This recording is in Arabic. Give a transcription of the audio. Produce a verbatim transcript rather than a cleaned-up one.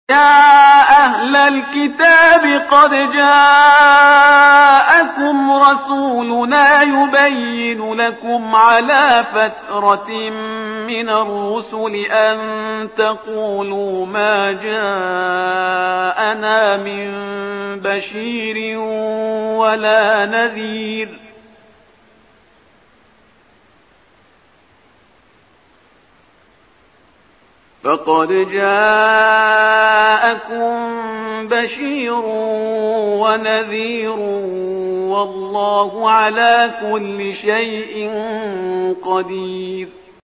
يا أهل الكتاب قد جاءكم رسولنا يبين لكم على فترة من الرسل أن تقولوا ما جاءنا من بشير ولا نذير فقد جاءكم بشير ونذير والله على كل شيء قدير